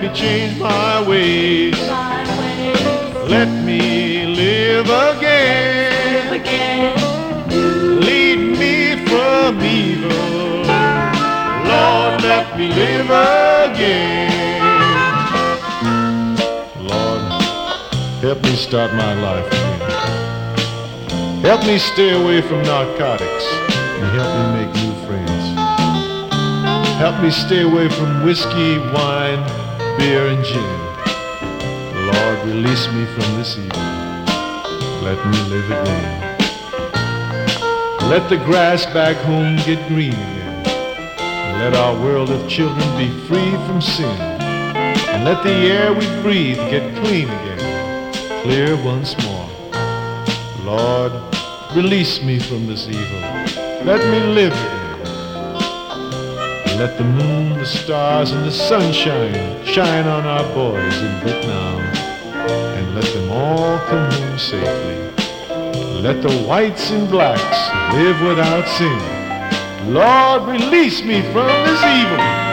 me change my ways. Let me live again. Lead me from evil. Lord, let me live again. Lord, help me start my life again. Help me stay away from narcotics and help me make new friends. Help me stay away from whiskey, wine, beer, and gin. Lord, release me from this evil. Let me live again. Let the grass back home get green again. Let our world of children be free from sin. And let the air we breathe get clean again, clear once more. Lord, release me from this evil. Let me live again. Let the moon, the stars, and the sunshine shine on our boys in Vietnam. And let them all come home safely. Let the whites and blacks live without sin. Lord, release me from this evil.